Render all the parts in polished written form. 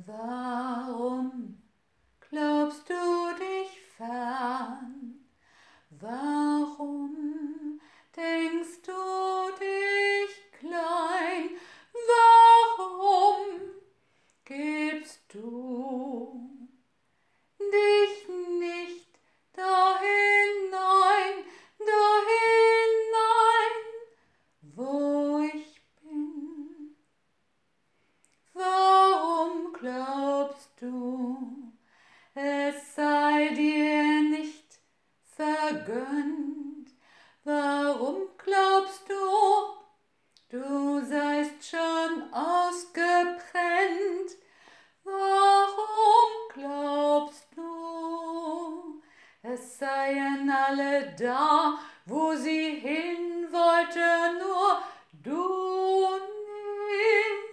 Warum glaubst du dich fern? Warum denkst du dich klein? Warum gibst du dich nicht da hinein, wo ich bin? Warum glaubst du, es sei dir nicht vergönnt? Warum glaubst du seist schon ausgebrennt? Warum glaubst du, es seien alle da, wo sie hin wollte, nur du nicht?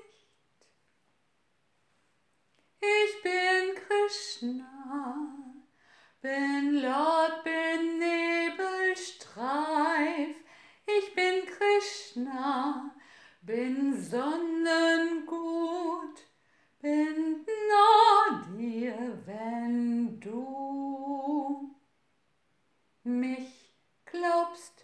Ich bin Krishna, bin laut, bin Nebelstreif. Ich bin Krishna, bin Sonnengut, bin nah dir, wenn du mich glaubst.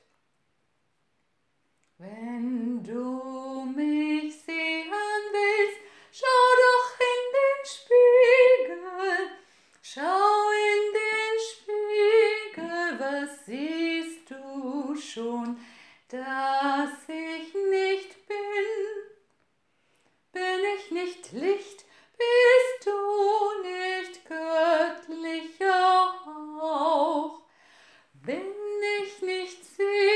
Wenn du mich sehen willst, schau doch in den Spiegel, schau in den Spiegel, was siehst du schon, dass ich nicht bin? Bin ich nicht Licht, bist du nicht göttlicher Hauch? Bin ich nicht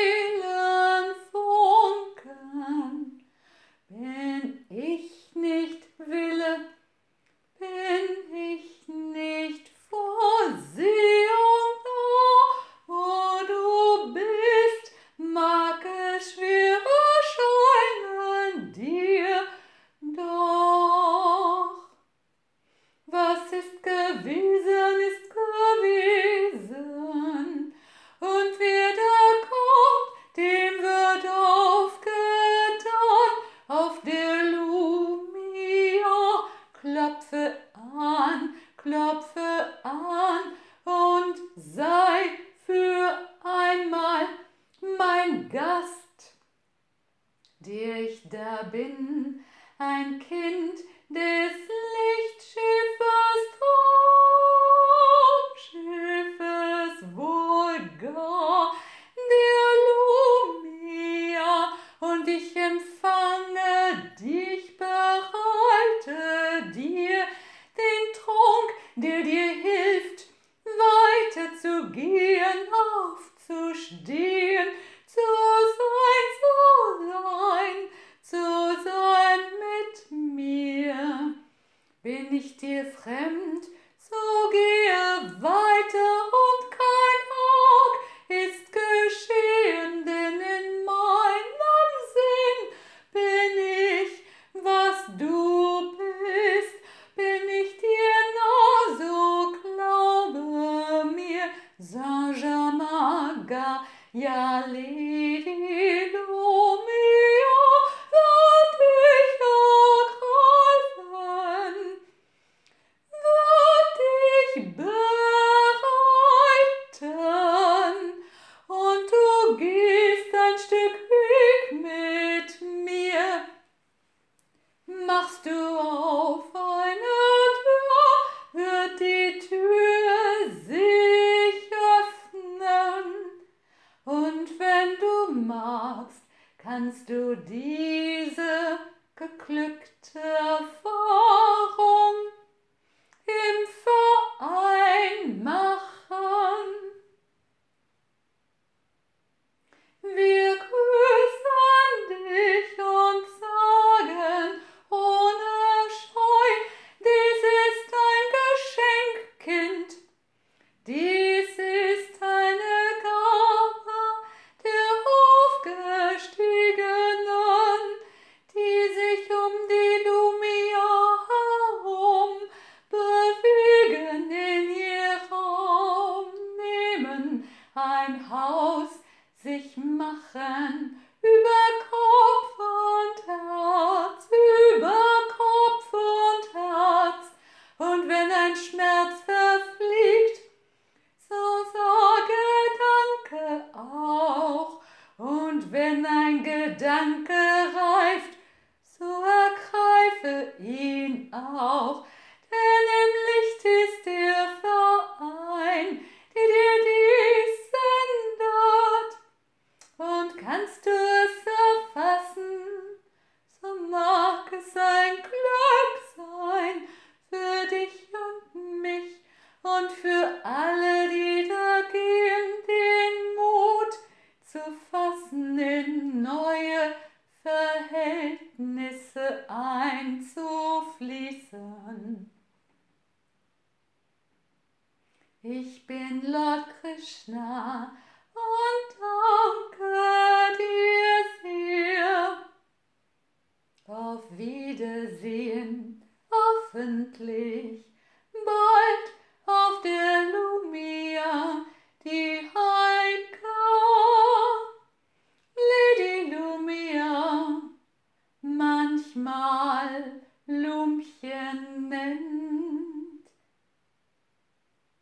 Seelenfunken? Bin ich nicht Wille? Bin ich nicht Vorsehung da, wo du bist? Mag es schwer erscheinen dir, doch was ist gewesen, ist gewesen. Und wer da kommt, dem wird aufgetan auf der Lumia. Klopfe an und sei für einmal mein Gast, der ich da bin, ein Kind des Lichtschiffes, Traumschiffes, wohl gar der Lumia, und ich empfange dich, bereite dir den Trunk, der dir hilft, weiter zu gehen, aufzustehen, zu sein mit mir. Bin ich dir fremd, so gehe weiter und kein Auge ist geschehen, denn in meinem Sinn bin ich, was du bist, bin ich dir nah, so glaube mir, Saint-Germain, ja, Lady Lumia, wird dich ergreifen, wird dich bereiten, und du gehst ein Stück Weg mit mir. Machst du auf eine Tür, wird die Tür sich öffnen, und wenn du magst, kannst du diese geglückte Erfahrung im Verein machen. Wir grüßen dich und sagen ohne Scheu, dies ist ein Geschenk, Kind, dies ist eine Gabe der Aufgestiegenen, die sich um die Lumia herum bewegen, in ihr Raum nehmen, ein Haus sich machen dein Gedanke reift, so ergreife ihn auch, denn im Licht ist der Verein, der dir dies sendet. Und kannst du es erfassen, so mag es ein Glück sein für dich und mich und für alle, die da gehen, den Mut zu fassen, in neue Verhältnisse einzufließen. Ich bin Lord Krishna und danke dir sehr. Auf Wiedersehen, hoffentlich bald auf der Lumia, die